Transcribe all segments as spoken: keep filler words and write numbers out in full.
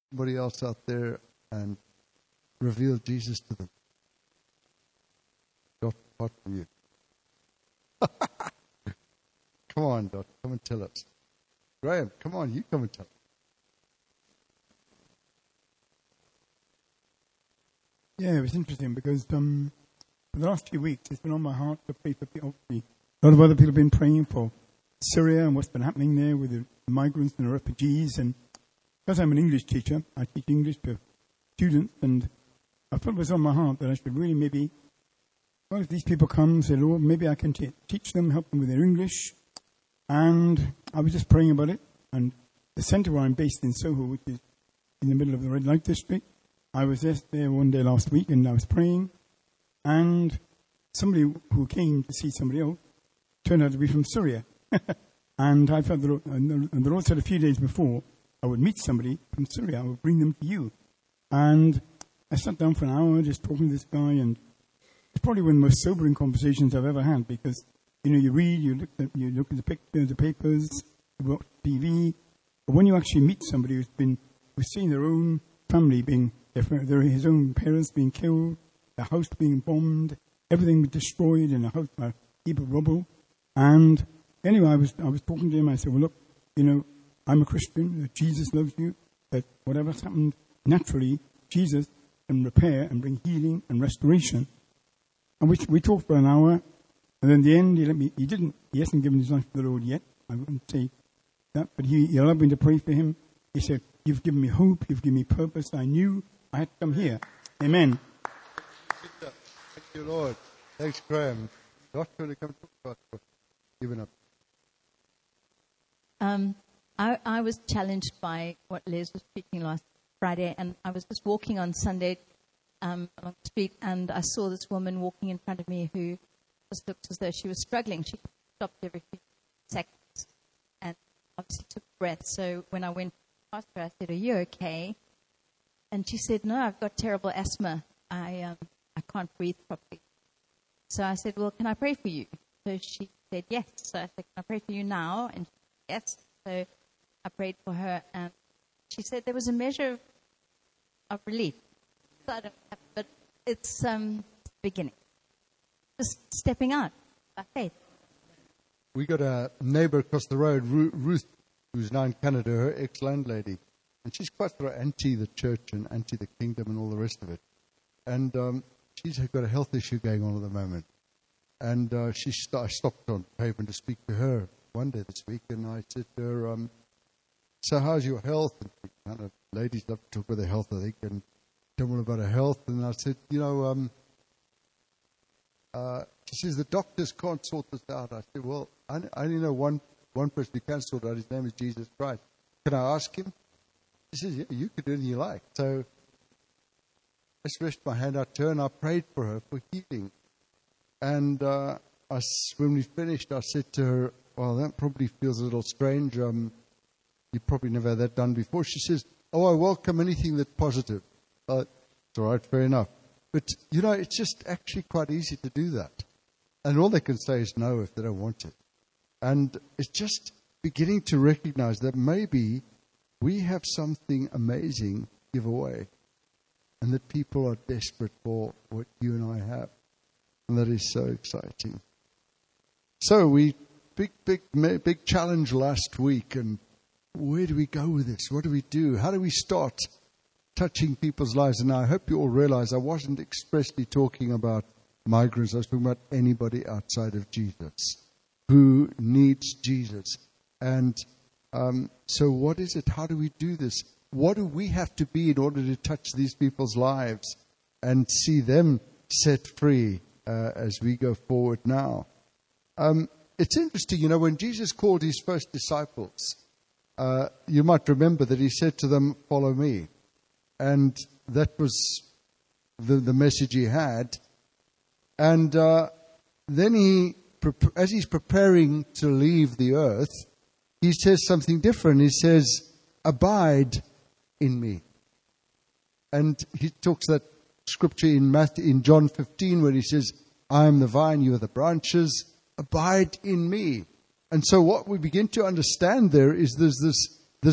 somebody else out there and reveal Jesus to them. Dot, apart from you. Come on, Dot, come and tell us. Graham, come on, you come and tell us. Yeah, it was interesting because um, for the last few weeks it's been on my heart to pray for people. A lot of other people have been praying for Syria and what's been happening there with the migrants and the refugees. And because I'm an English teacher, I teach English to students, and I felt it was on my heart that I should really maybe, well, if these people come and say, Lord, maybe I can t- teach them, help them with their English. And I was just praying about it. And the centre where I'm based in Soho, which is in the middle of the red light district, I was just there one day last week and I was praying. And somebody who came to see somebody else turned out to be from Syria. And I felt the Lord, and the Lord said a few days before, I would meet somebody from Syria. I would bring them to you. And I sat down for an hour just talking to this guy, and it's probably one of the most sobering conversations I've ever had, because, you know, you read, you look at, you look at the pictures, the papers, you watch T V, but when you actually meet somebody who's been, who's seen their own family being, their, their, his own parents being killed, the house being bombed, everything destroyed in a house, a heap of rubble. And anyway, I was I was talking to him. I said, well, look, you know, I'm a Christian. That Jesus loves you. That whatever's happened naturally, Jesus can repair and bring healing and restoration. And we we talked for an hour, and then in the end, he let me. He didn't. He hasn't given his life to the Lord yet. I wouldn't say that, but he, he allowed me to pray for him. He said, "You've given me hope. You've given me purpose. I knew I had to come here." Amen. Thank you, Lord. Thanks, Graham. Not going to come talk about what given up. Um, I, I was challenged by what Les was speaking last Friday, and I was just walking on Sunday um, along the street, and I saw this woman walking in front of me who just looked as though she was struggling. She stopped every few seconds and obviously took breath. So when I went past her, I said, "Are you okay?" And she said, "No, I've got terrible asthma. I um, I can't breathe properly." So I said, "Well, can I pray for you?" So she said, "Yes." So I said, "Can I pray for you now?" And she said, "Yes." So I prayed for her, and she said there was a measure of, of relief. So I don't have, but it's um, beginning. Just stepping out by faith. We got a neighbor across the road, Ru- Ruth, who's now in Canada, her ex-landlady. And she's quite sort of anti the church and anti the kingdom and all the rest of it. And um, she's got a health issue going on at the moment. And uh, she st- I stopped on pavement to speak to her one day this week, and I said to her, um, "So how's your health?" And kind of ladies love to talk about their health, I think, and tell them about her health. And I said, you know, um, uh, she says, "The doctors can't sort this out." I said, "Well, I, I only know one, one person who can sort it out. His name is Jesus Christ. Can I ask him?" She says, "Yeah, you can do anything you like." So I stretched my hand out to her, and I prayed for her for healing. And uh, I, when we finished, I said to her, "Well, that probably feels a little strange. Um, you probably never had that done before." She says, "Oh, I welcome anything that's positive." Uh, it's all right, fair enough. But, you know, it's just actually quite easy to do that. And all they can say is no if they don't want it. And it's just beginning to recognize that maybe we have something amazing to give away, and that people are desperate for what you and I have. And that is so exciting. So we, big, big, big challenge last week. And where do we go with this? What do we do? How do we start touching people's lives? And I hope you all realize I wasn't expressly talking about migrants. I was talking about anybody outside of Jesus who needs Jesus. And um, so what is it? How do we do this? What do we have to be in order to touch these people's lives and see them set free uh, as we go forward now? Um, it's interesting, you know, when Jesus called his first disciples, uh, you might remember that he said to them, "Follow me." And that was the, the message he had. And uh, then he, as he's preparing to leave the earth, he says something different. He says, "Abide in me." And he talks that scripture in Matthew, in John fifteen, where he says, "I am the vine, you are the branches. Abide in me." And so what we begin to understand there is there's this this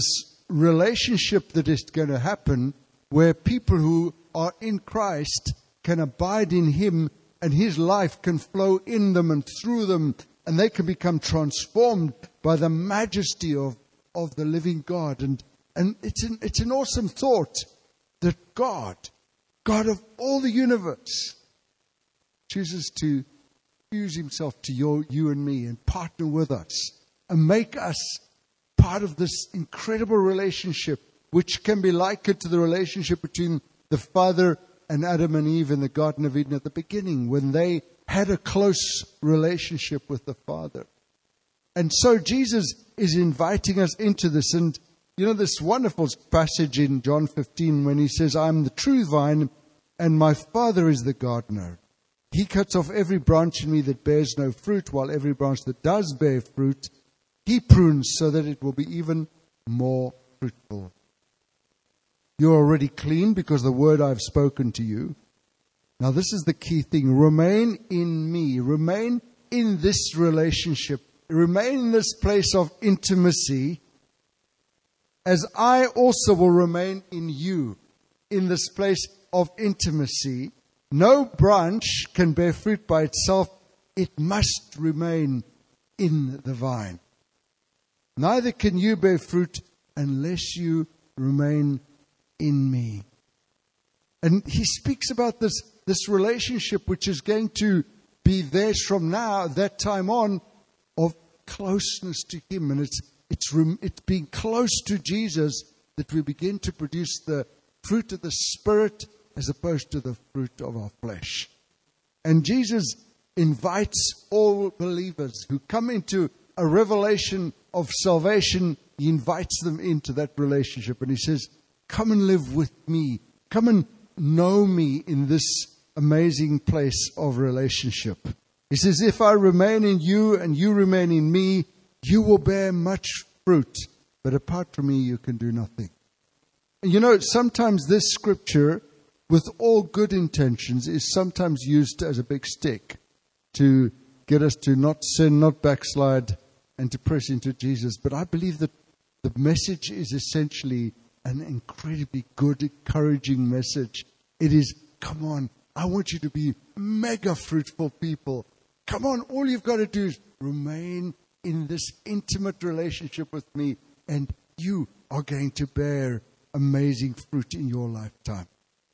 relationship that is going to happen where people who are in Christ can abide in Him and His life can flow in them and through them, and they can become transformed by the majesty of, of the living God. And, and it's an, it's an awesome thought that God, God of all the universe, chooses to fuse Himself to your, you and me and partner with us and make us part of this incredible relationship, which can be likened to the relationship between the Father and Adam and Eve in the Garden of Eden at the beginning, when they had a close relationship with the Father. And so Jesus is inviting us into this. And you know, this wonderful passage in John fifteen when He says, I am the true vine and my Father is the gardener. He cuts off every branch in me that bears no fruit, while every branch that does bear fruit, He prunes so that it will be even more fruitful. You're already clean because of the word I've spoken to you. Now this is the key thing. Remain in me. Remain in this relationship. Remain in this place of intimacy, as I also will remain in you, in this place of intimacy. No branch can bear fruit by itself. It must remain in the vine. Neither can you bear fruit unless you remain in me. And He speaks about this, this relationship which is going to be theirs from now, that time on, of closeness to Him. And it's, it's, it's being close to Jesus that we begin to produce the fruit of the Spirit as opposed to the fruit of our flesh. And Jesus invites all believers who come into a revelation of salvation. He invites them into that relationship. And He says, come and live with me. Come and know me in this amazing place of relationship. He says, if I remain in you and you remain in me, you will bear much fruit. But apart from me, you can do nothing. You know, sometimes this scripture, with all good intentions, is sometimes used as a big stick to get us to not sin, not backslide, and to press into Jesus. But I believe that the message is essentially an incredibly good, encouraging message. It is, come on, I want you to be mega fruitful people. Come on, all you've got to do is remain in this intimate relationship with me, and you are going to bear amazing fruit in your lifetime.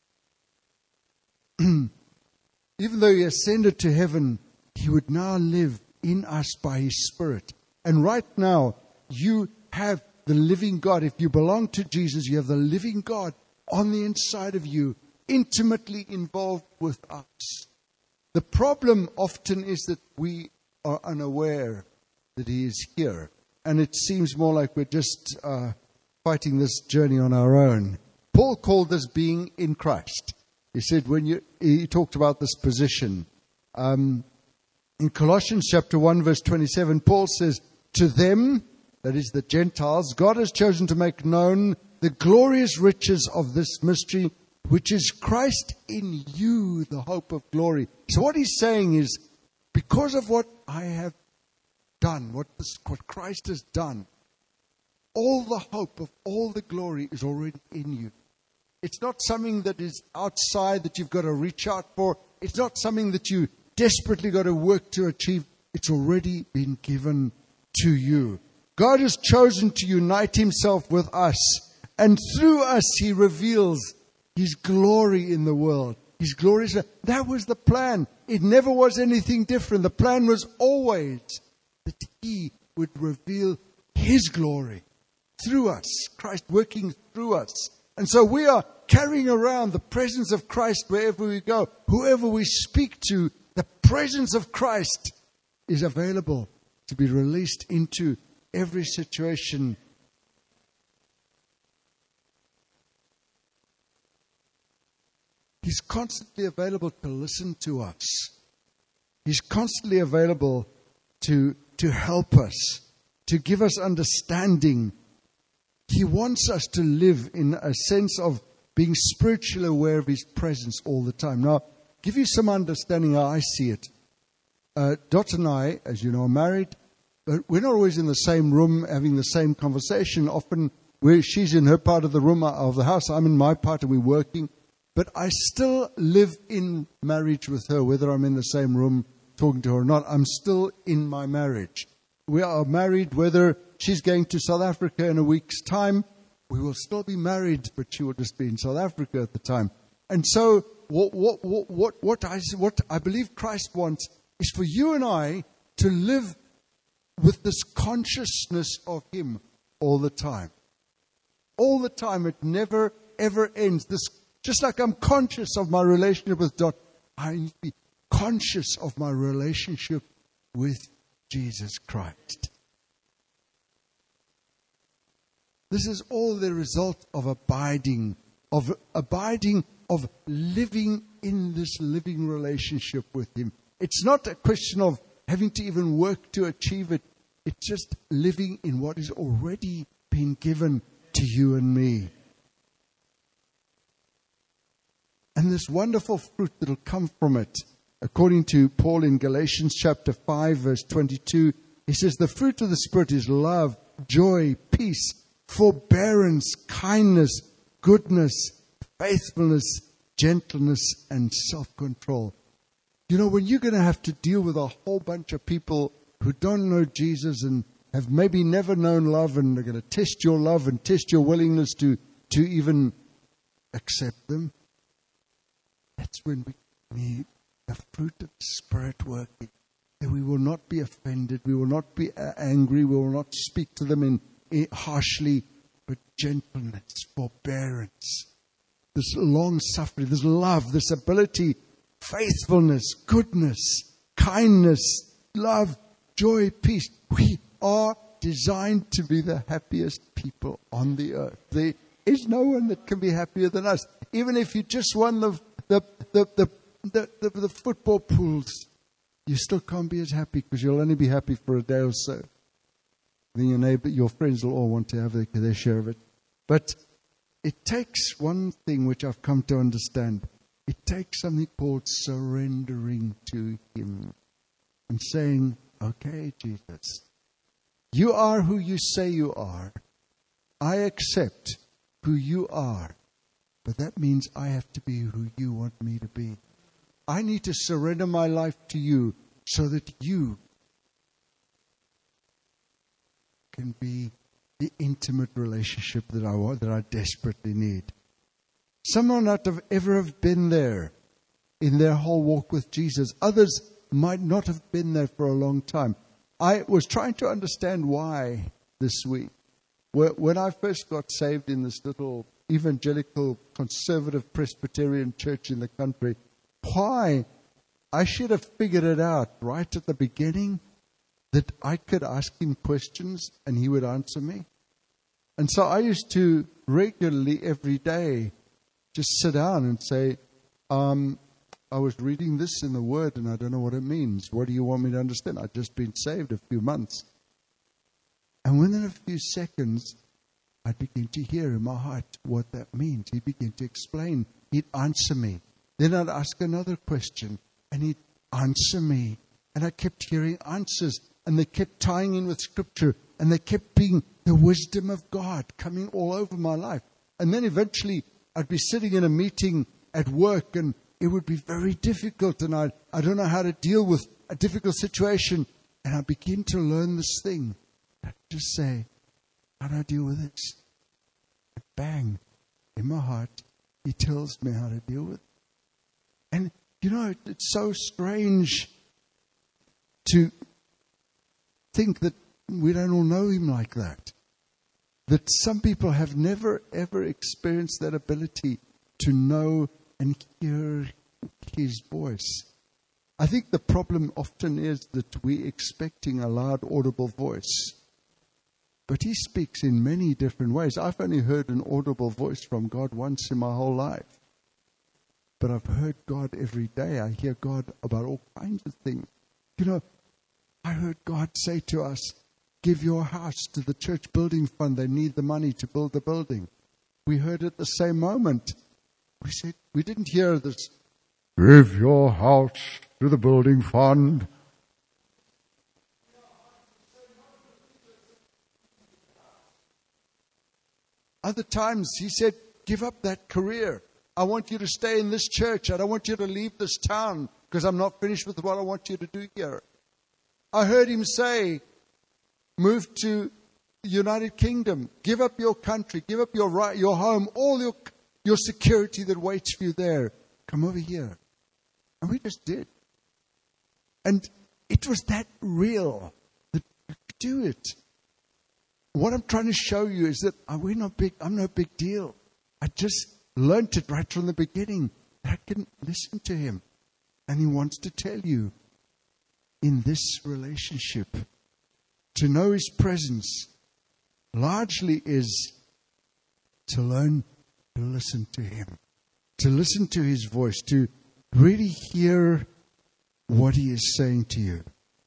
Even though He ascended to heaven, He would now live in us by His Spirit. And right now, you have the living God. If you belong to Jesus, you have the living God on the inside of you, intimately involved with us. The problem often is that we are unaware that He is here. And it seems more like we're just uh, fighting this journey on our own. Paul called this being in Christ. He said, when you, he talked about this position. Um, in Colossians chapter one, verse twenty-seven, Paul says, to them, that is the Gentiles, God has chosen to make known the glorious riches of this mystery, which is Christ in you, the hope of glory. So what he's saying is, because of what I have done, what, this, what Christ has done, all the hope of all the glory is already in you. It's not something that is outside that you've got to reach out for. It's not something that you desperately got to work to achieve. It's already been given to you. God has chosen to unite Himself with us, and through us He reveals His glory in the world. His glory. That was the plan. It never was anything different. The plan was always that He would reveal His glory through us, Christ working through us. And so we are carrying around the presence of Christ wherever we go. Whoever we speak to, the presence of Christ is available to be released into every situation. He's constantly available to listen to us. He's constantly available to, to help us, to give us understanding. He wants us to live in a sense of being spiritually aware of His presence all the time. Now, give you some understanding how I see it. Uh, Dot and I, as you know, are married, but we're not always in the same room having the same conversation. Often where she's in her part of the room of the house, I'm in my part, and we're working. But I still live in marriage with her, whether I'm in the same room talking to her or not. I'm still in my marriage. We are married, whether she's going to South Africa in a week's time. We will still be married, but she will just be in South Africa at the time. And so what, what, what, what, what, I, what I believe Christ wants is for you and I to live with this consciousness of Him all the time. All the time. It never, ever ends. This, just like I'm conscious of my relationship with God, I need to be conscious of my relationship with Jesus Christ. This is all the result of abiding, of abiding, of living in this living relationship with Him. It's not a question of having to even work to achieve it. It's just living in what has already been given to you and me. And this wonderful fruit that will come from it, according to Paul in Galatians chapter five, verse twenty-two, he says, the fruit of the Spirit is love, joy, peace, forbearance, kindness, goodness, faithfulness, gentleness, and self-control. You know, when you're going to have to deal with a whole bunch of people who don't know Jesus and have maybe never known love, and they're going to test your love and test your willingness to, to even accept them, that's when we need the fruit of the Spirit working. That we will not be offended, we will not be angry, we will not speak to them in, in harshly, but gentleness, forbearance, this long suffering, this love, this ability, faithfulness, goodness, kindness, love, joy, peace. We are designed to be the happiest people on the earth. There is no one that can be happier than us. Even if you just won the the the the, the, the, the football pools, you still can't be as happy because you'll only be happy for a day or so. Then your neighbor, your friends will all want to have their, their share of it. But it takes one thing which I've come to understand. It takes something called surrendering to Him and saying, okay, Jesus, you are who you say you are. I accept who you are. But that means I have to be who you want me to be. I need to surrender my life to you so that you can be the intimate relationship that I want, that I desperately need. Some might not have ever have been there in their whole walk with Jesus. Others might not have been there for a long time. I was trying to understand why this week. When I first got saved in this little evangelical conservative Presbyterian church in the country, why I should have figured it out right at the beginning that I could ask Him questions and He would answer me. And so I used to regularly every day just sit down and say, um, I was reading this in the Word and I don't know what it means. What do you want me to understand? I've just been saved a few months. And within a few seconds, I'd begin to hear in my heart what that means. He'd begin to explain. He'd answer me. Then I'd ask another question and He'd answer me. And I kept hearing answers and they kept tying in with Scripture and they kept being the wisdom of God coming all over my life. And then eventually I'd be sitting in a meeting at work and it would be very difficult and I I don't know how to deal with a difficult situation. And I begin to learn this thing. I'd just say, how do I deal with this? And bang, in my heart, He tells me how to deal with it. And, you know, it's so strange to think that we don't all know Him like that. That some people have never, ever experienced that ability to know and hear His voice. I think the problem often is that we're expecting a loud, audible voice. But He speaks in many different ways. I've only heard an audible voice from God once in my whole life. But I've heard God every day. I hear God about all kinds of things. You know, I heard God say to us, give your house to the church building fund. They need the money to build the building. We heard at the same moment. We said, we didn't hear this, give your house to the building fund. Other times he said, give up that career. I want you to stay in this church. I don't want you to leave this town because I'm not finished with what I want you to do here. I heard him say, move to the United Kingdom. Give up your country. Give up your right, your home, all your, your security that waits for you there. Come over here. And we just did. And it was that real that we could do it. What I'm trying to show you is that we're not big. I'm no big deal. I just learned it right from the beginning. I can listen to him. And he wants to tell you, in this relationship, to know his presence largely is to learn to listen to him, to listen to his voice, to really hear what he is saying to you.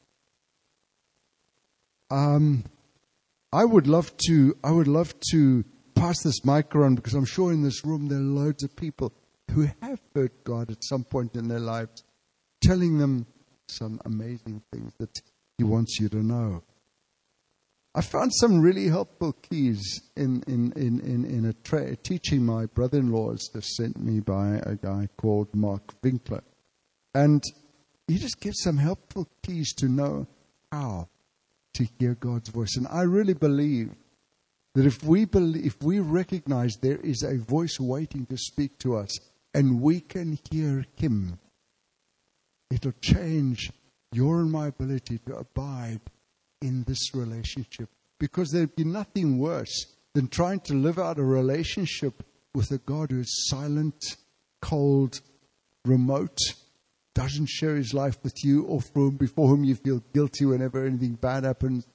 Um, I would love to, I would love to pass this mic around because I'm sure in this room there are loads of people who have heard God at some point in their lives telling them some amazing things that he wants you to know. I found some really helpful keys in, in, in, in, in a, tra- a teaching my brother-in-law has just sent me by a guy called Mark Winkler. And he just gives some helpful keys to know how to hear God's voice. And I really believe that if we believe, if we recognize there is a voice waiting to speak to us and we can hear him, it'll change your and my ability to abide in this relationship. Because there'd be nothing worse than trying to live out a relationship with a God who is silent, cold, remote, doesn't share his life with you, or from before whom you feel guilty whenever anything bad happens.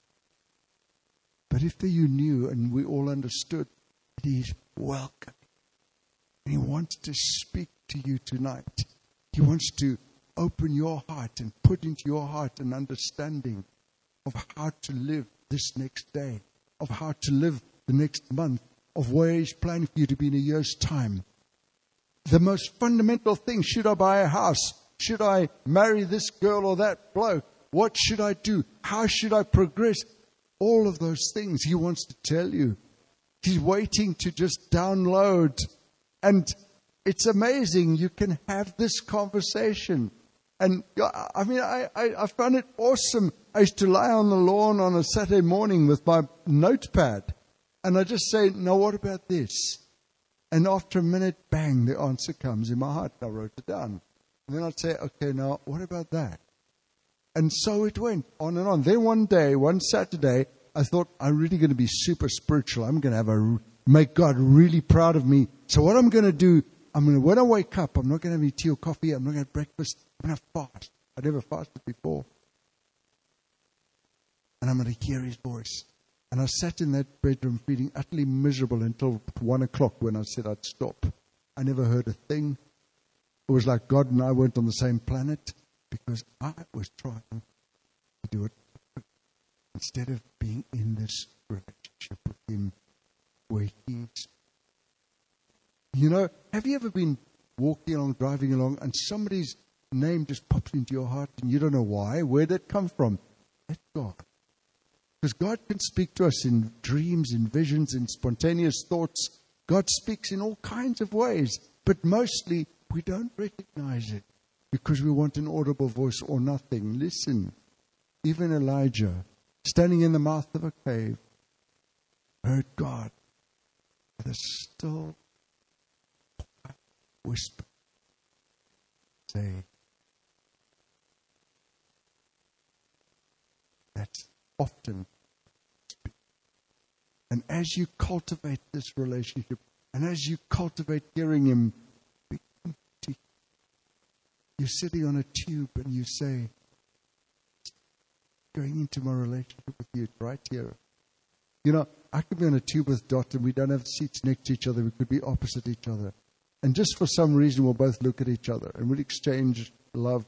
But if you knew and we all understood that he's welcome, and he wants to speak to you tonight, he wants to open your heart and put into your heart an understanding of how to live this next day, of how to live the next month, of where he's planning for you to be in a year's time. The most fundamental thing, should I buy a house? Should I marry this girl or that bloke? What should I do? How should I progress? All of those things he wants to tell you. He's waiting to just download. And it's amazing. You can have this conversation. And I mean, I, I, I found it awesome. I used to lie on the lawn on a Saturday morning with my notepad. And I just say, no, what about this? And after a minute, bang, the answer comes in my heart. I wrote it down. And then I'd say, okay, now, what about that? And so it went on and on. Then one day, one Saturday, I thought, I'm really going to be super spiritual. I'm going to have a, make God really proud of me. So what I'm going to do, I'm going to, when I wake up, I'm not going to have any tea or coffee. I'm not going to have breakfast. I'm going to fast. I never fasted before. And I'm going to hear his voice. And I sat in that bedroom feeling utterly miserable until one o'clock when I said I'd stop. I never heard a thing. It was like God and I weren't on the same planet because I was trying to do it instead of being in this relationship with him where he's. You know, have you ever been walking along, driving along, and somebody's name just pops into your heart and you don't know why? Where did it come from? That's God. Because God can speak to us in dreams, in visions, in spontaneous thoughts. God speaks in all kinds of ways. But mostly, we don't recognize it because we want an audible voice or nothing. Listen, even Elijah, standing in the mouth of a cave, heard God with a still whisper say, that's often. And as you cultivate this relationship, and as you cultivate hearing him, you're sitting on a tube and you say, going into my relationship with you right here. You know, I could be on a tube with Dot and we don't have seats next to each other. We could be opposite each other. And just for some reason, we'll both look at each other and we'll exchange love.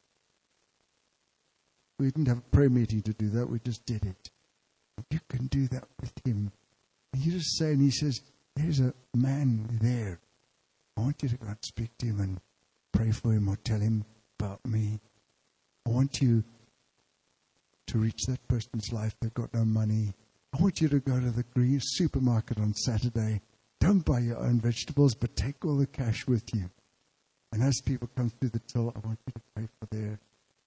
We didn't have a prayer meeting to do that. We just did it. You can do that with him. And you just say, and he says, there's a man there. I want you to go and speak to him and pray for him or tell him about me. I want you to reach that person's life. They've got no money. I want you to go to the green supermarket on Saturday. Don't buy your own vegetables, but take all the cash with you. And as people come through the till, I want you to pay for their...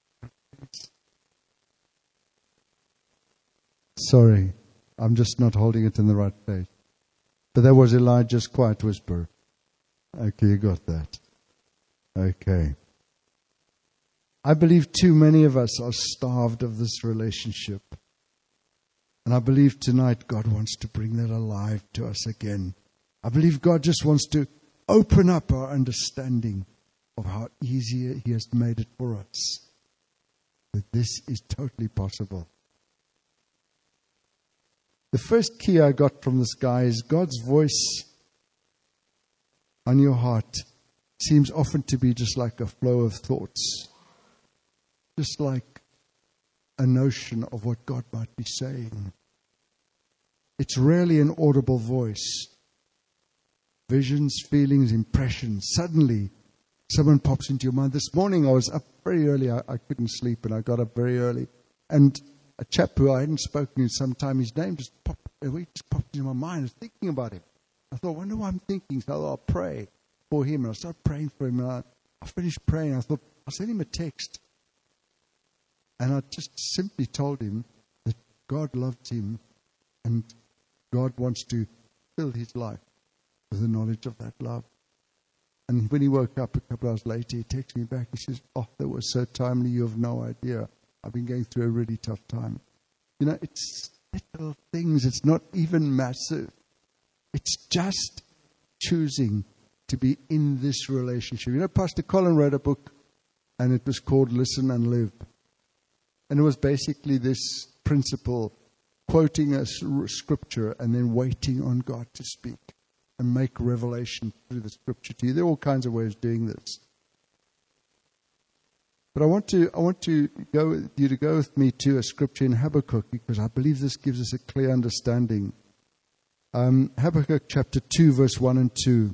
Sorry, I'm just not holding it in the right place. But that was Elijah's quiet whisper. Okay, you got that. Okay. I believe too many of us are starved of this relationship. And I believe tonight God wants to bring that alive to us again. I believe God just wants to open up our understanding of how easy He has made it for us. That this is totally possible. The first key I got from this guy is God's voice on your heart seems often to be just like a flow of thoughts. Just like a notion of what God might be saying. It's rarely an audible voice. Visions, feelings, impressions. Suddenly, someone pops into your mind. This morning I was up very early. I, I couldn't sleep and I got up very early. And a chap who I hadn't spoken to in some time, his name just popped, he just popped into my mind. I was thinking about him. I thought, I wonder what I'm thinking. So I'll pray for him. And I started praying for him. And I, I finished praying. I thought, I'll send him a text. And I just simply told him that God loves him and God wants to fill his life with the knowledge of that love. And when he woke up a couple hours later, he texted me back. He says, oh, that was so timely. You have no idea. I've been going through a really tough time. You know, it's little things. It's not even massive. It's just choosing to be in this relationship. You know, Pastor Colin wrote a book and it was called Listen and Live. And it was basically this principle, quoting a scripture and then waiting on God to speak and make revelation through the scripture to you. There are all kinds of ways of doing this. But I want to I want to go you to go with me to a scripture in Habakkuk because I believe this gives us a clear understanding. Um, Habakkuk chapter two, verse one and two.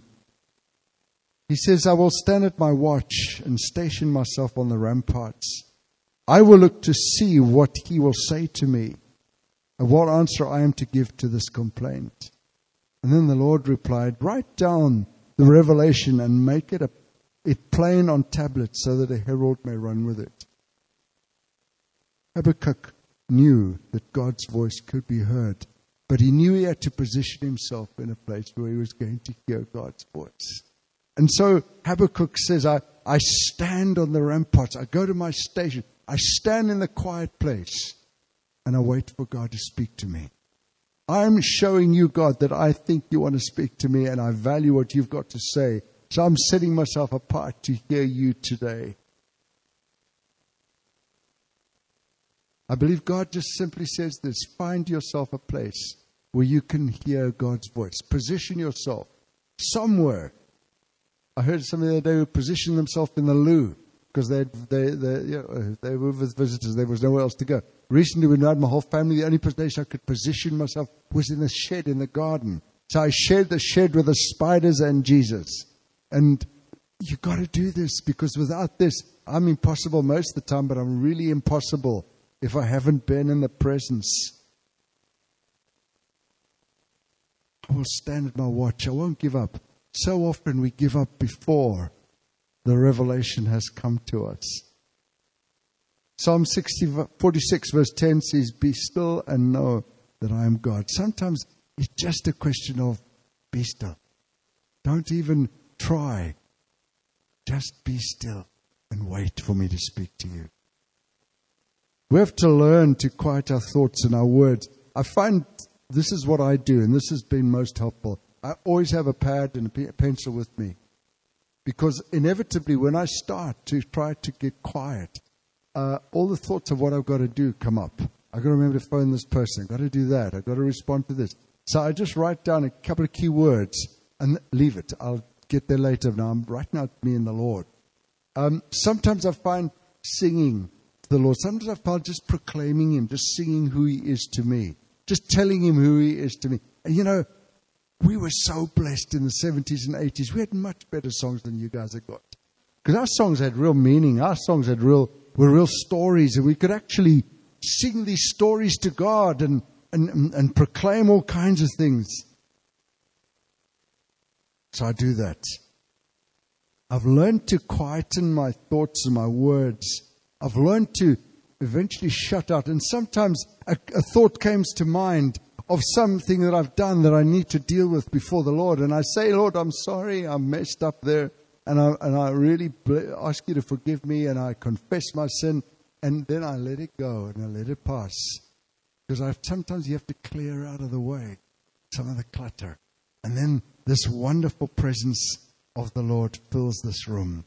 He says, I will stand at my watch and station myself on the ramparts. I will look to see what he will say to me and what answer I am to give to this complaint. And then the Lord replied, write down the revelation and make it a, it plain on tablets so that a herald may run with it. Habakkuk knew that God's voice could be heard, but he knew he had to position himself in a place where he was going to hear God's voice. And so Habakkuk says, I, I stand on the ramparts, I go to my station, I stand in the quiet place and I wait for God to speak to me. I'm showing you, God, that I think you want to speak to me and I value what you've got to say. So I'm setting myself apart to hear you today. I believe God just simply says this, find yourself a place where you can hear God's voice. Position yourself somewhere. I heard somebody the other day who positioned themselves in the loo. Because they they they you know, they were with visitors, there was nowhere else to go. Recently, when I had my whole family, the only place I could position myself was in the shed in the garden. So I shared the shed with the spiders and Jesus. And you got to do this because without this, I'm impossible most of the time, but I'm really impossible if I haven't been in the presence. I will stand at my watch. I won't give up. So often we give up before the revelation has come to us. Psalm sixty, forty-six verse ten says, be still and know that I am God. Sometimes it's just a question of be still. Don't even try. Just be still and wait for me to speak to you. We have to learn to quiet our thoughts and our words. I find this is what I do, and this has been most helpful. I always have a pad and a pencil with me. Because inevitably, when I start to try to get quiet, uh, all the thoughts of what I've got to do come up. I've got to remember to phone this person. I've got to do that. I've got to respond to this. So I just write down a couple of key words and leave it. I'll get there later. Now I'm writing out me and the Lord. Um, sometimes I find singing to the Lord. Sometimes I find just proclaiming Him, just singing who He is to me, just telling Him who He is to me. And you know, we were so blessed in the seventies and eighties. We had much better songs than you guys have got. Because our songs had real meaning. Our songs had real, were real stories. And we could actually sing these stories to God. And, and, and, and proclaim all kinds of things. So I do that. I've learned to quieten my thoughts and my words. I've learned to eventually shut out. And sometimes a, a thought comes to mind of something that I've done that I need to deal with before the Lord. And I say, Lord, I'm sorry, I'm messed up there. And I, and I really ask you to forgive me. And I confess my sin. And then I let it go and I let it pass. Because I've, sometimes you have to clear out of the way some of the clutter. And then this wonderful presence of the Lord fills this room.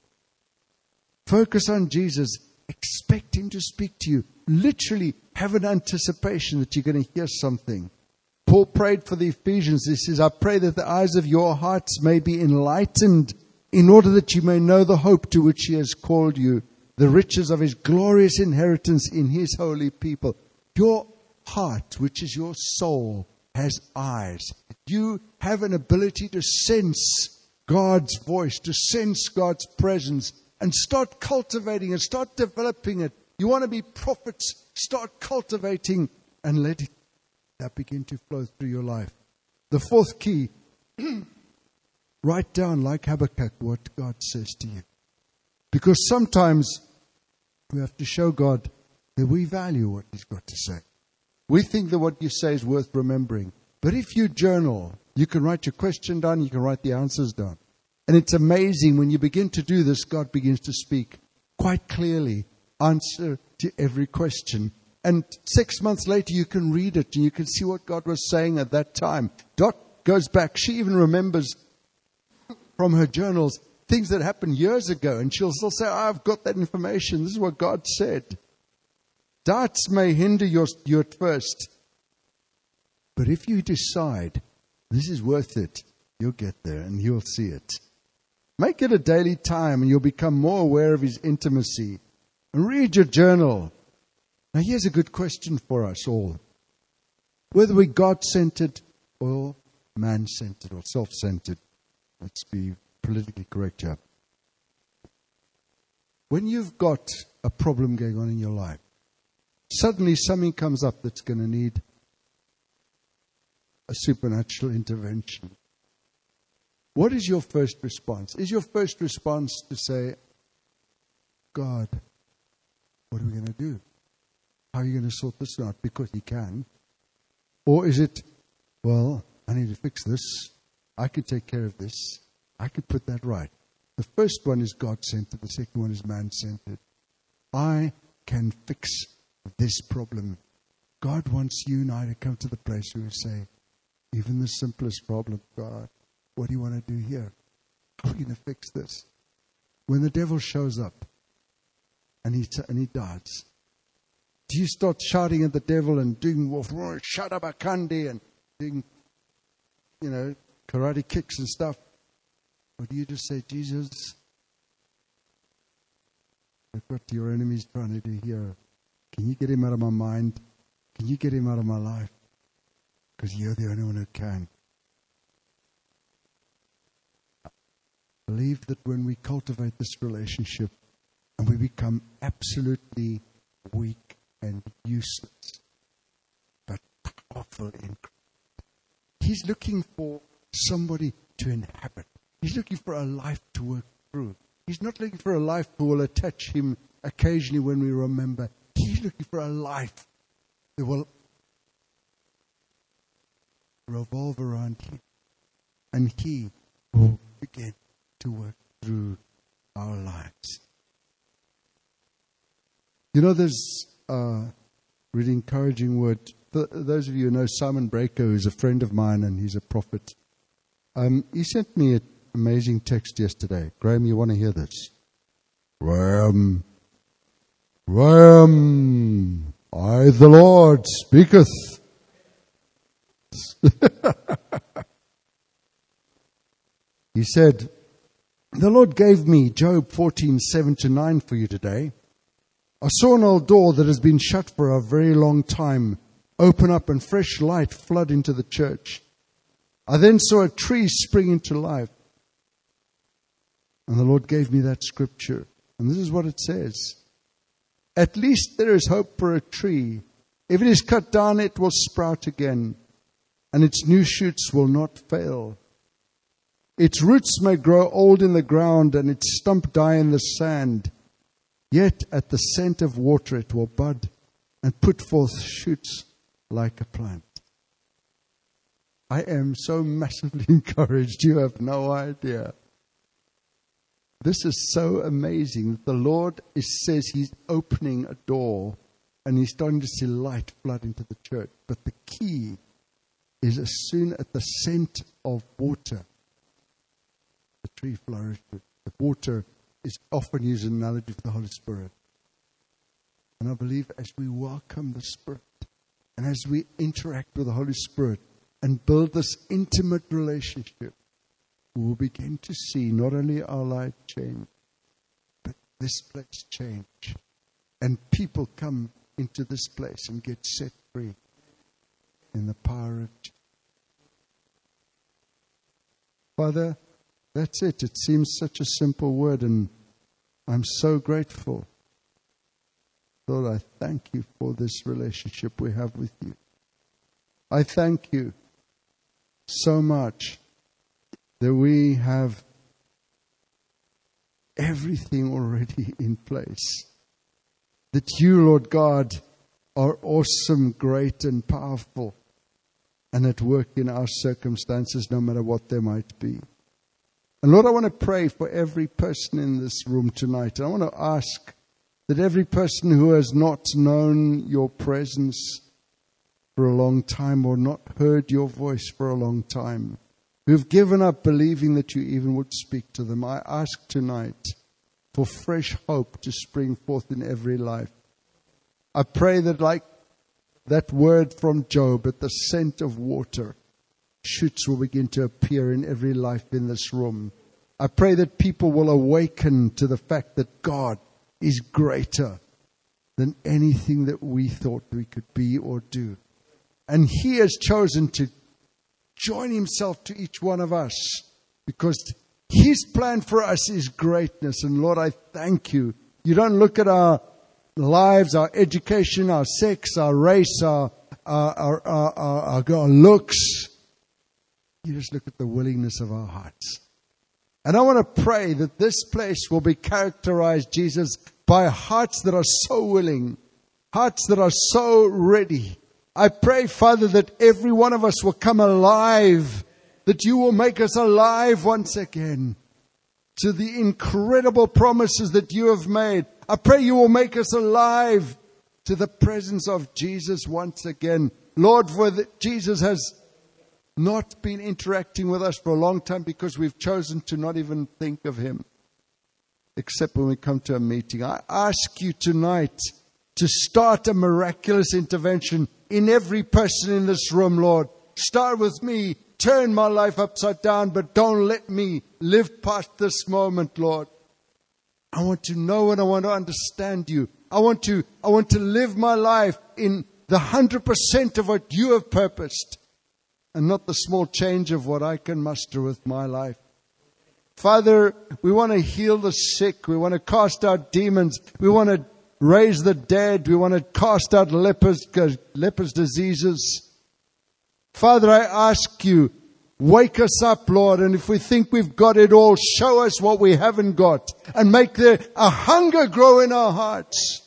Focus on Jesus. Expect Him to speak to you. Literally have an anticipation that you're going to hear something. Paul prayed for the Ephesians. He says, I pray that the eyes of your hearts may be enlightened in order that you may know the hope to which He has called you, the riches of His glorious inheritance in His holy people. Your heart, which is your soul, has eyes. You have an ability to sense God's voice, to sense God's presence, and start cultivating it, start developing it. You want to be prophets, start cultivating and let it, that begin to flow through your life. The fourth key, write down like Habakkuk what God says to you. Because sometimes we have to show God that we value what He's got to say. We think that what you say is worth remembering. But if you journal, you can write your question down, you can write the answers down. And it's amazing when you begin to do this, God begins to speak quite clearly, answer to every question. And six months later, you can read it and you can see what God was saying at that time. Dot goes back. She even remembers from her journals things that happened years ago. And she'll still say, oh, I've got that information. This is what God said. Doubts may hinder your, you at first. But if you decide this is worth it, you'll get there and you'll see it. Make it a daily time and you'll become more aware of His intimacy. And read your journal. Now here's a good question for us all. Whether we're God-centered or man-centered or self-centered. Let's be politically correct here. When you've got a problem going on in your life, suddenly something comes up that's going to need a supernatural intervention. What is your first response? Is your first response to say, God, what are we going to do? How are you going to sort this out? Because He can. Or is it, well, I need to fix this. I could take care of this. I could put that right. The first one is God-centered. The second one is man-centered. I can fix this problem. God wants you and I to come to the place where we say, even the simplest problem, God, what do you want to do here? How are we going to fix this? When the devil shows up and he, t- and he does, do you start shouting at the devil and doing shadabakandi and doing, you know, karate kicks and stuff? Or do you just say, Jesus, look what your enemy's trying to do here. Can you get him out of my mind? Can you get him out of my life? Because you're the only one who can. I believe that when we cultivate this relationship and we become absolutely weak and useless, but powerful in Christ, He's looking for somebody to inhabit. He's looking for a life to work through. He's not looking for a life who will attach Him occasionally when we remember. He's looking for a life that will revolve around Him. And He will begin to work through our lives. You know, there's a really encouraging word. For those of you who know Simon Breaker, who's a friend of mine and he's a prophet, um, he sent me an amazing text yesterday. Graham, you want to hear this? Graham, Graham, I the Lord speaketh. He said, the Lord gave me Job fourteen, seven to nine for you today. I saw an old door that has been shut for a very long time open up and fresh light flood into the church. I then saw a tree spring into life. And the Lord gave me that scripture. And this is what it says. At least there is hope for a tree If it is cut down, it will sprout again, and its new shoots will not fail. Its roots may grow old in the ground, and its stump die in the sand. Yet at the scent of water it will bud and put forth shoots like a plant. I am so massively encouraged. You have no idea. This is so amazing that the Lord is, says He's opening a door and He's starting to see light flood into the church. But the key is as soon as the scent of water, the tree flourishes. The water is often used as an analogy for the Holy Spirit. And I believe as we welcome the Spirit and as we interact with the Holy Spirit and build this intimate relationship, we will begin to see not only our life change, but this place change. And people come into this place and get set free in the power of Jesus. Father, that's it. It seems such a simple word, and I'm so grateful. Lord, I thank you for this relationship we have with you. I thank you so much that we have everything already in place. That you, Lord God, are awesome, great, and powerful, and at work in our circumstances, no matter what they might be. And Lord, I want to pray for every person in this room tonight. And I want to ask that every person who has not known your presence for a long time or not heard your voice for a long time, who've given up believing that you even would speak to them, I ask tonight for fresh hope to spring forth in every life. I pray that like that word from Job, at the scent of water, shoots will begin to appear in every life in this room. I pray that people will awaken to the fact that God is greater than anything that we thought we could be or do. And He has chosen to join Himself to each one of us because His plan for us is greatness. And Lord, I thank you. You don't look at our lives, our education, our sex, our race, our, our, our, our, our, our looks. You just look at the willingness of our hearts. And I want to pray that this place will be characterized, Jesus, by hearts that are so willing, hearts that are so ready. I pray, Father, that every one of us will come alive, that you will make us alive once again to the incredible promises that you have made. I pray you will make us alive to the presence of Jesus once again. Lord, for the, Jesus has not been interacting with us for a long time because we've chosen to not even think of Him, except when we come to a meeting. I ask you tonight to start a miraculous intervention in every person in this room, Lord. Start with me. Turn my life upside down, but don't let me live past this moment, Lord. I want to know and I want to understand you. I want to, I want to live my life in the hundred percent of what you have purposed, and not the small change of what I can muster with my life. Father, we want to heal the sick. We want to cast out demons. We want to raise the dead. We want to cast out lepers, lepers diseases. Father, I ask you, wake us up, Lord. And if we think we've got it all, show us what we haven't got. And make there a hunger grow in our hearts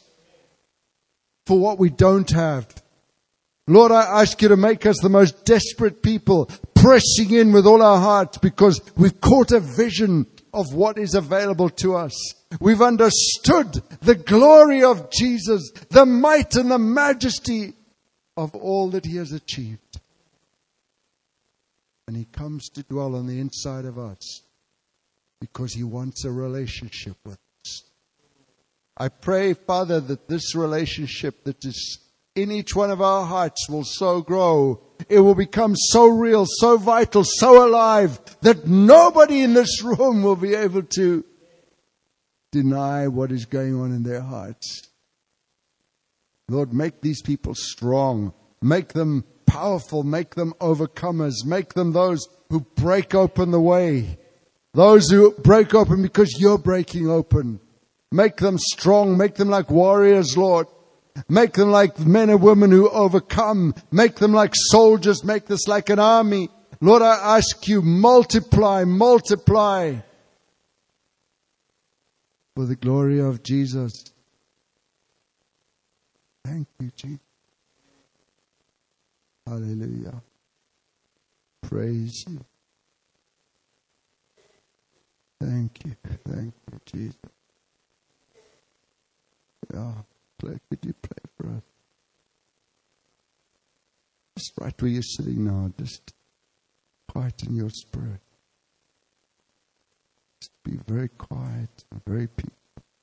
for what we don't have. Lord, I ask you to make us the most desperate people, pressing in with all our hearts because we've caught a vision of what is available to us. We've understood the glory of Jesus, the might and the majesty of all that He has achieved. And He comes to dwell on the inside of us because He wants a relationship with us. I pray, Father, that this relationship that is in each one of our hearts will so grow. It will become so real, so vital, so alive that nobody in this room will be able to deny what is going on in their hearts. Lord, make these people strong. Make them powerful. Make them overcomers. Make them those who break open the way. Those who break open because you're breaking open. Make them strong. Make them like warriors, Lord. Make them like men and women who overcome. Make them like soldiers. Make this like an army. Lord, I ask you, multiply, multiply for the glory of Jesus. Thank you, Jesus. Hallelujah. Praise you. Thank you. Thank you, Jesus. Yeah. Claire, could you pray for us? Just right where you're sitting now, just quieten your spirit. Just be very quiet and very peaceful.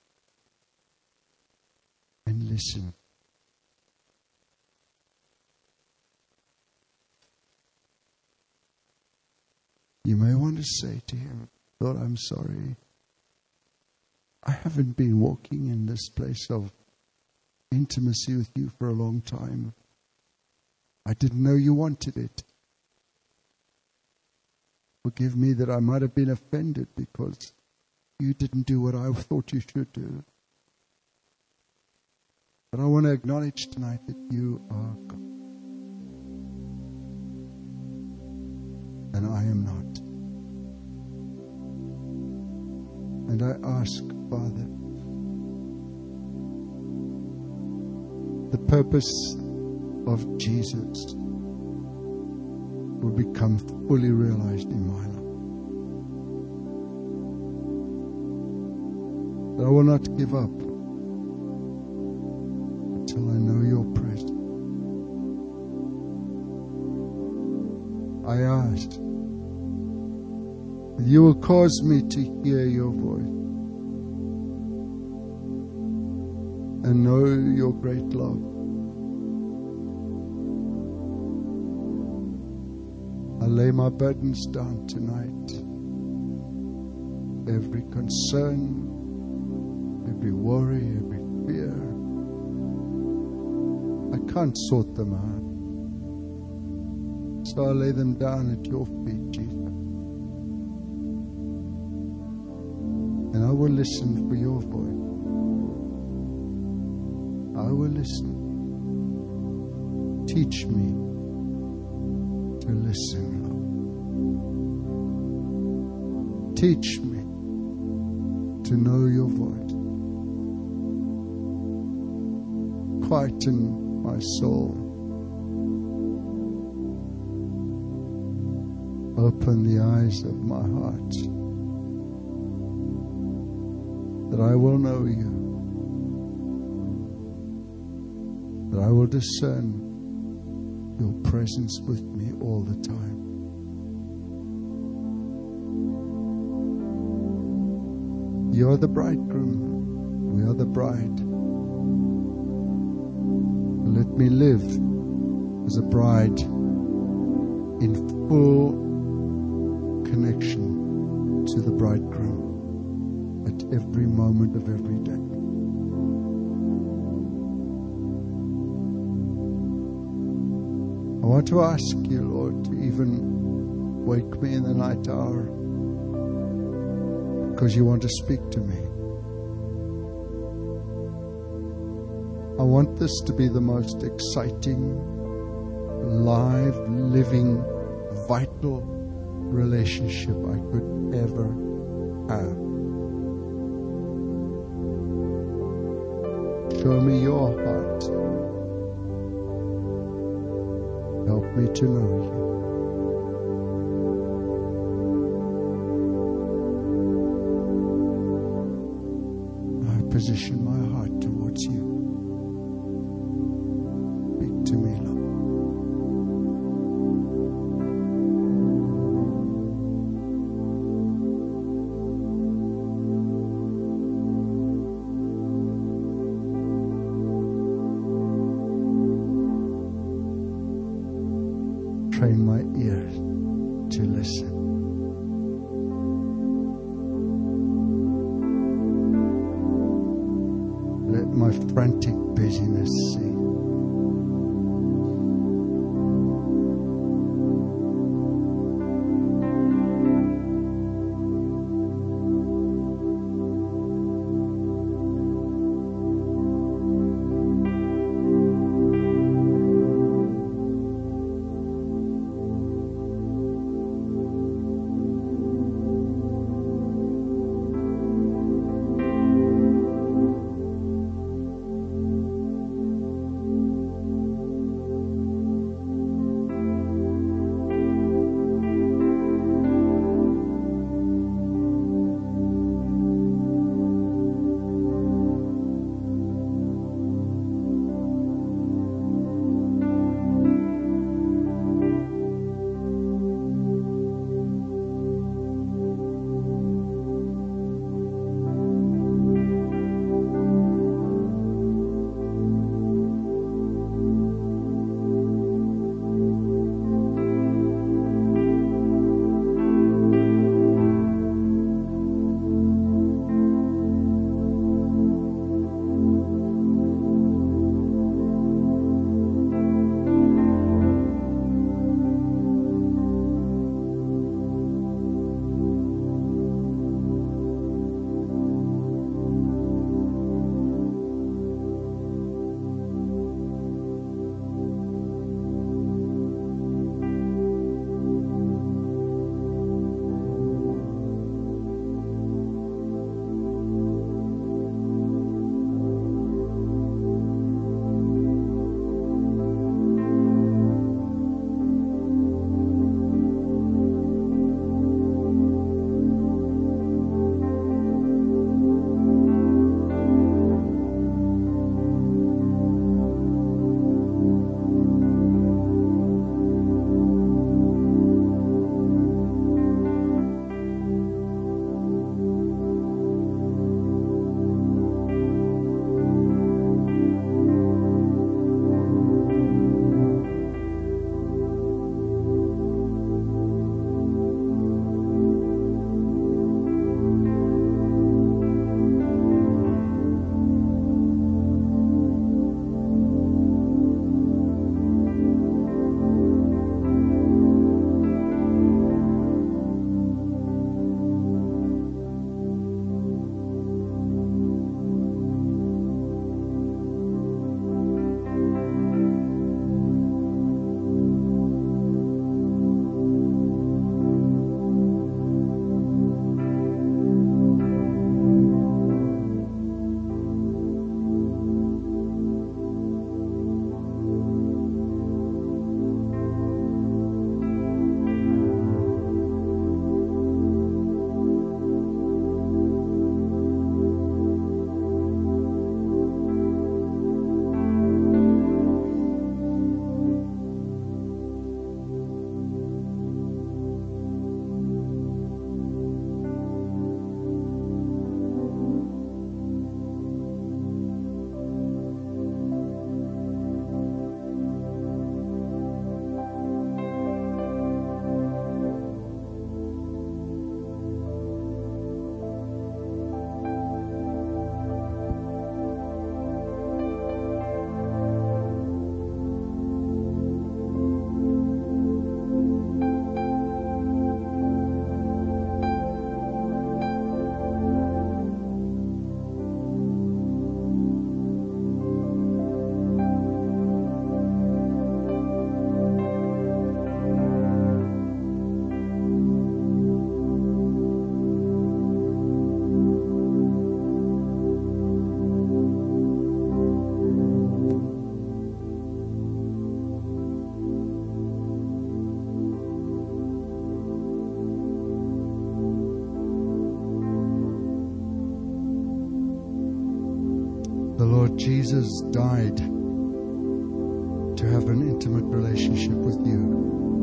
And listen. You may want to say to him, Lord, I'm sorry. I haven't been walking in this place of intimacy with you for a long time. I didn't know you wanted it. Forgive me that I might have been offended because you didn't do what I thought you should do. But I want to acknowledge tonight that you are God. And I am not. And I ask, Father, the purpose of Jesus will become fully realized in my life. That I will not give up until I know your presence. I ask that you will cause me to hear your voice and know your great love. I lay my burdens down tonight. Every concern, every worry, every fear. I can't sort them out. So I lay them down at your feet, Jesus. And I will listen for your voice. I will listen. Teach me to listen, Lord. Teach me to know your voice. Quieten my soul. Open the eyes of my heart, that I will know you, that I will discern your presence with me all the time. You are the bridegroom, we are the bride. Let me live as a bride in full connection to the bridegroom at every moment of every day. I want to ask you, Lord, to even wake me in the night hour, because you want to speak to me. I want this to be the most exciting, live, living, vital relationship I could ever have. Show me your heart. Help me to know you. I position my heart towards you. Speak to me, Lord. Train my ears to listen. Let my frantic busyness see. The Lord Jesus died to have an intimate relationship with you.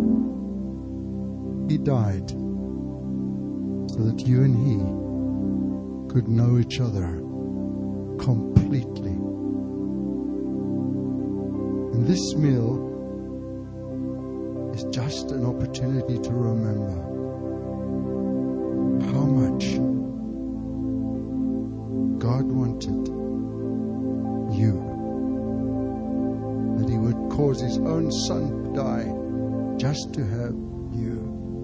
He died so that you and He could know each other completely. And this meal is just an opportunity to remember how much God wanted you, that He would cause His own Son to die just to have you.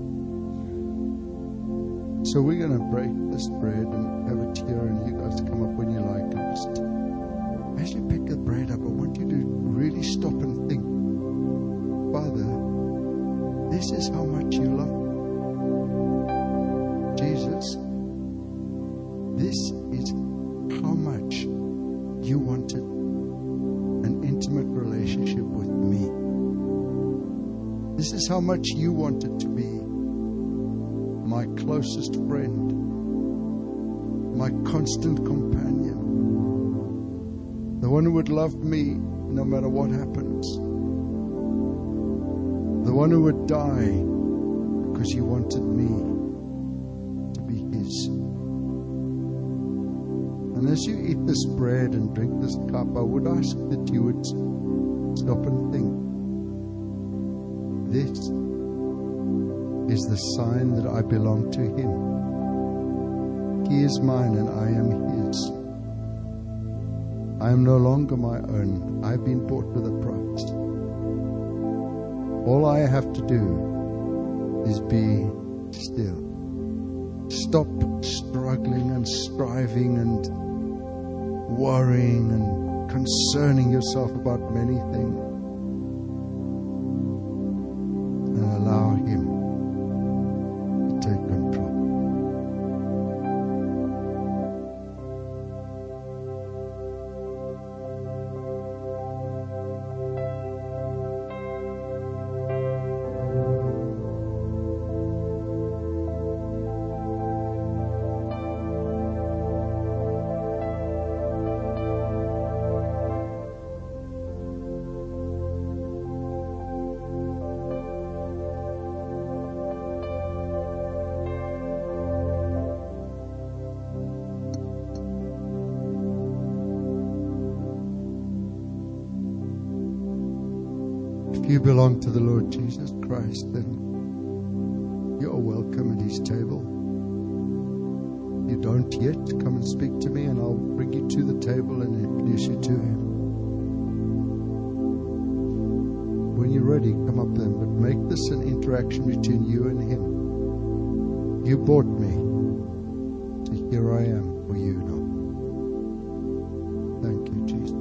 So we're going to break this bread and have it here, and you guys come up when you like. And just, as you pick the bread up, I want you to really stop and think, Father, this is how much you love me. Jesus, this is how much you wanted an intimate relationship with me. This is how much you wanted to be my closest friend, my constant companion, the one who would love me no matter what happens, the one who would die because He wanted me to be His. And as you eat this bread and drink this cup, I would ask that you would stop and think, this is the sign that I belong to Him. He is mine and I am His. I am no longer my own. I've been bought with a price. All I have to do is be still. Stop struggling and striving and worrying and concerning yourself about many things, and allow Him to take control. If you belong to the Lord Jesus Christ, then you're welcome at His table. If you don't yet, come and speak to me and I'll bring you to the table and introduce you to Him. When you're ready, come up then, but make this an interaction between you and Him. You bought me, so here I am for you now. Thank you, Jesus.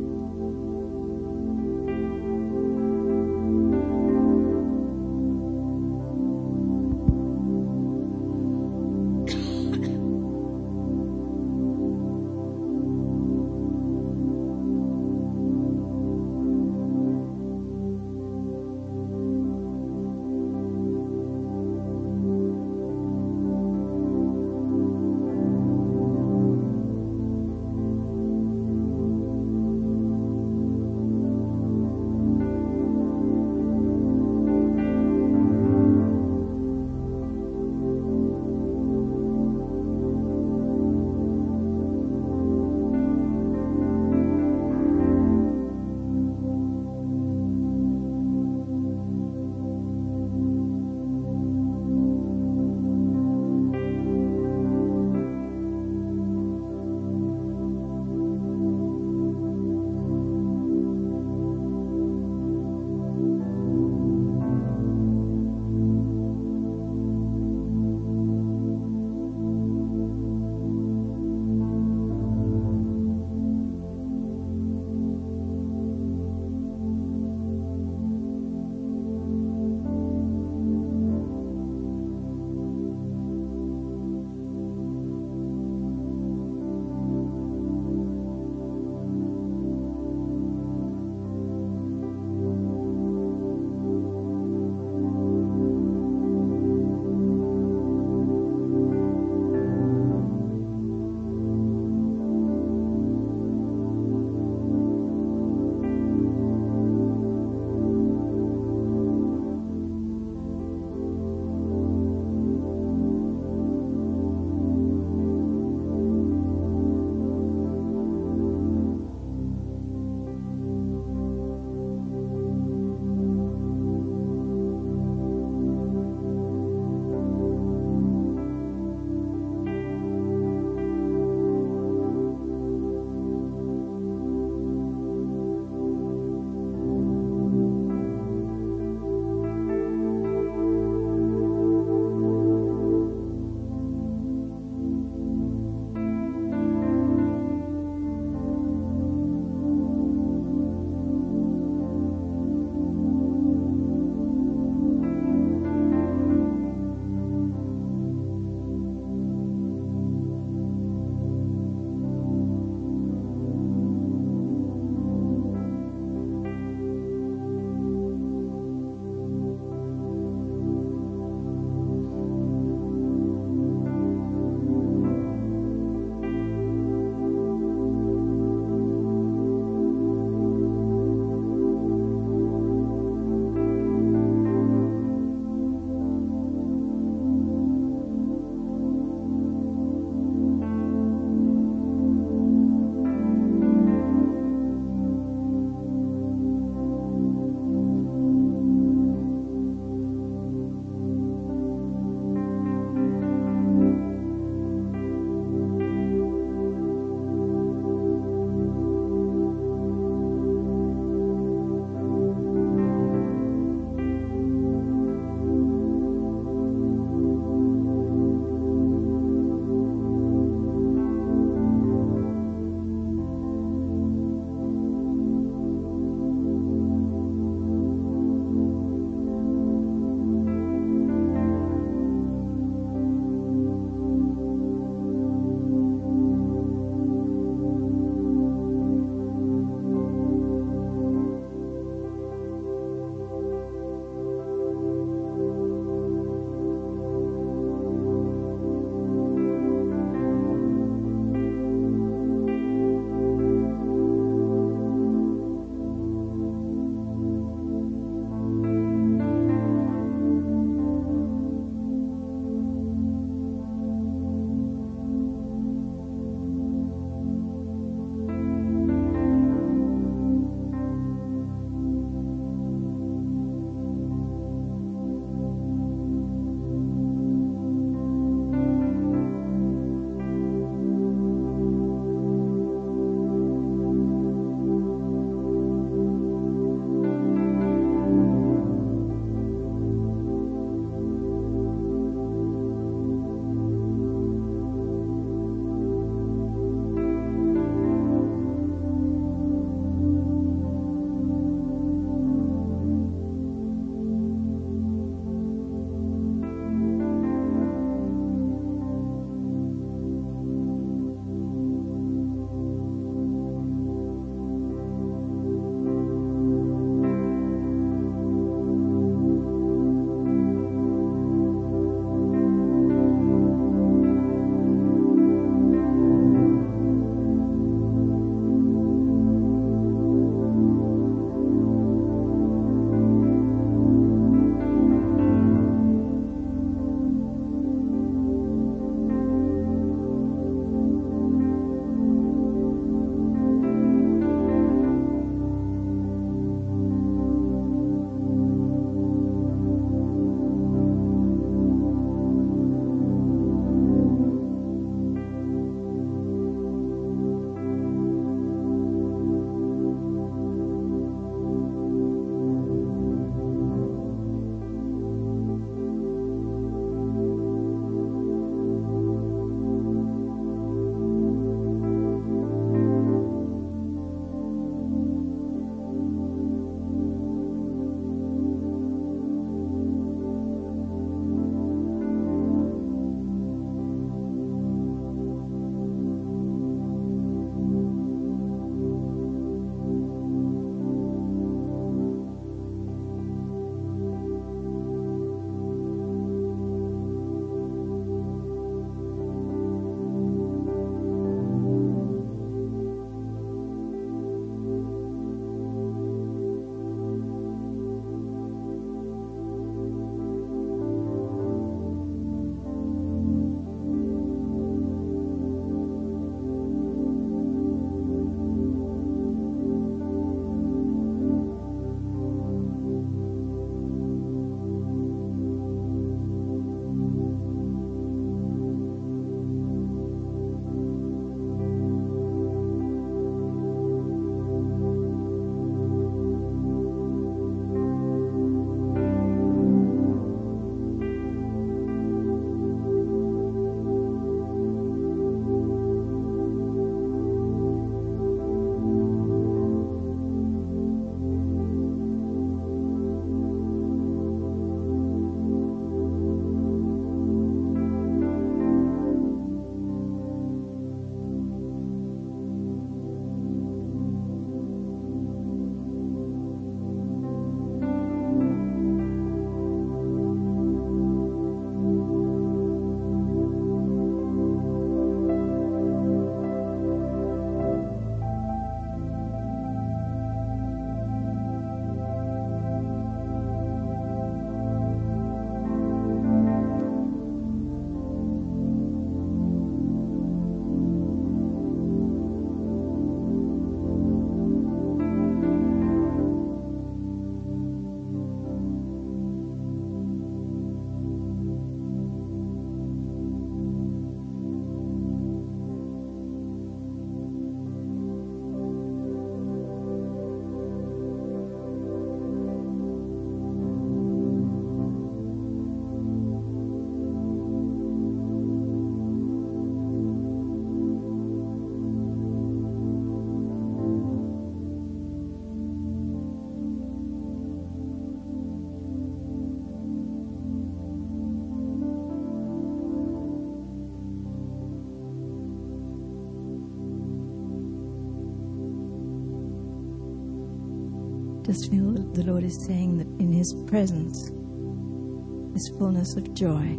just feel that the Lord is saying that in His presence is fullness of joy.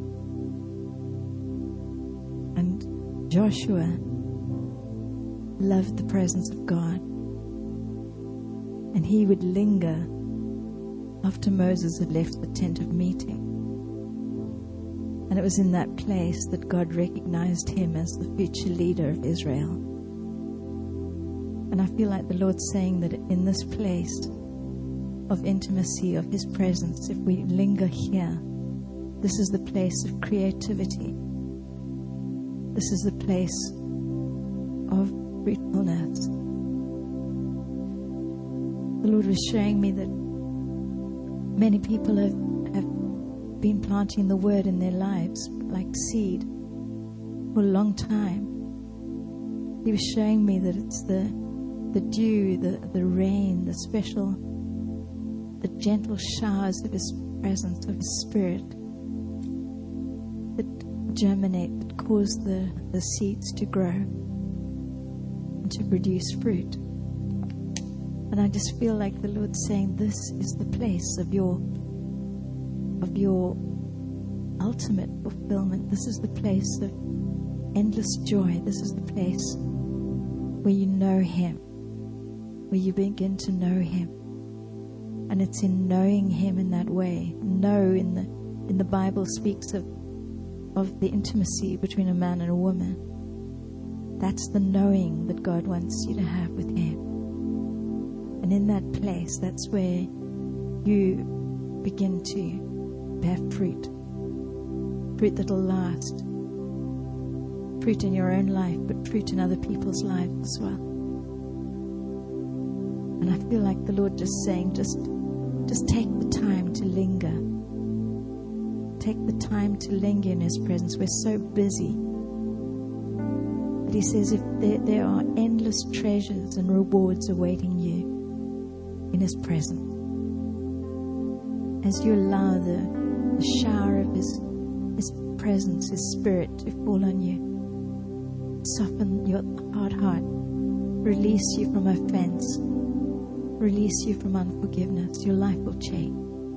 And Joshua loved the presence of God. And he would linger after Moses had left the tent of meeting. And it was in that place that God recognized him as the future leader of Israel. And I feel like the Lord's saying that in this place of intimacy, of His presence, if we linger here, this is the place of creativity. This is the place of fruitfulness. The Lord was showing me that many people have, have been planting the Word in their lives like seed for a long time. He was showing me that it's the the dew, the, the rain, the special, the gentle showers of His presence, of His Spirit that germinate, that cause the, the seeds to grow and to produce fruit. And I just feel like the Lord's saying, this is the place of your of your ultimate fulfillment. This is the place of endless joy. This is the place where you know Him, where you begin to know Him. And it's in knowing Him in that way. Know in the in the Bible speaks of of the intimacy between a man and a woman. That's the knowing that God wants you to have with Him. And in that place, that's where you begin to bear fruit. Fruit that'll last. Fruit in your own life, but fruit in other people's lives as well. And I feel like the Lord just saying, just, just take the time to linger. Take the time to linger in His presence. We're so busy. But He says if there, there are endless treasures and rewards awaiting you in His presence. As you allow the, the shower of His, His presence, His Spirit to fall on you. Soften your hard heart. Release you from offense. Release you from unforgiveness. Your life will change.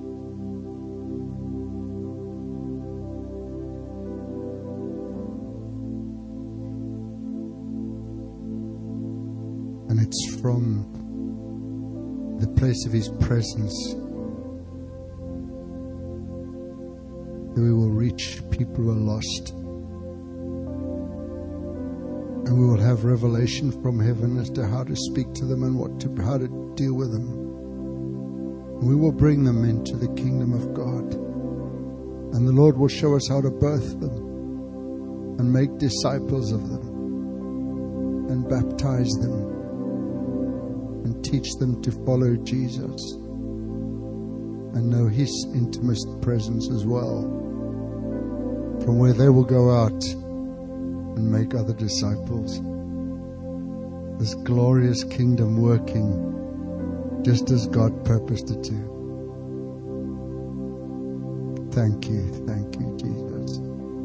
And it's from the place of His presence that we will reach people who are lost. And we will have revelation from heaven as to how to speak to them and what to, how to deal with them. And we will bring them into the kingdom of God. And the Lord will show us how to birth them and make disciples of them and baptize them and teach them to follow Jesus and know His intimate presence as well, from where they will go out and make other disciples. This glorious kingdom working just as God purposed it to. Thank you, thank you, Jesus.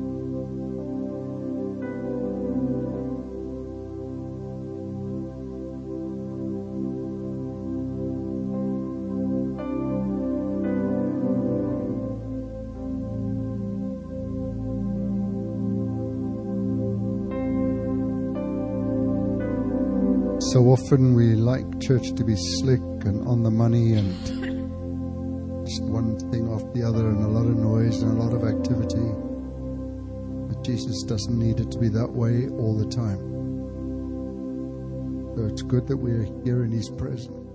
So often we like church to be slick and on the money and just one thing off the other and a lot of noise and a lot of activity. But Jesus doesn't need it to be that way all the time. So it's good that we're here in His presence.